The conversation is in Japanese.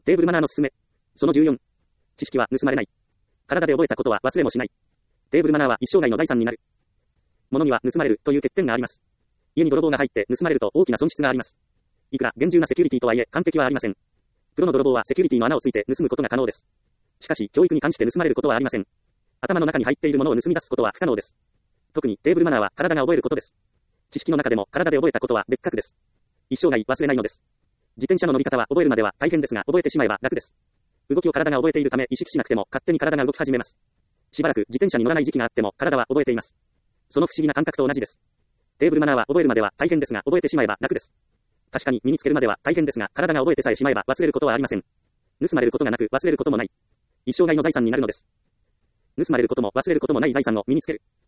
テーブルマナーのすすめ。その14。知識は盗まれない。体で覚えたことは忘れもしない。テーブルマナーは一生涯の財産になる。物には盗まれるという欠点があります。家に泥棒が入って盗まれると大きな損失があります。いくら厳重なセキュリティとはいえ完璧はありません。プロの泥棒はセキュリティの穴をついて盗むことが可能です。しかし教育に関して盗まれることはありません。頭の中に入っているものを盗み出すことは不可能です。特にテーブルマナーは体が覚えることです。知識の中でも体で覚えたことは別格です。一生涯忘れないのです。自転車の乗り方は覚えるまでは大変ですが覚えてしまえば楽です。動きを体が覚えているため意識しなくても勝手に体が動き始めます。しばらく自転車に乗らない時期があっても体は覚えています。その不思議な感覚と同じです。テーブルマナーは覚えるまでは大変ですが覚えてしまえば楽です。確かに身につけるまでは大変ですが体が覚えてさえしまえば忘れることはありません。盗まれることがなく忘れることもない。一生涯の財産になるのです。盗まれることも忘れることもない財産を身につける。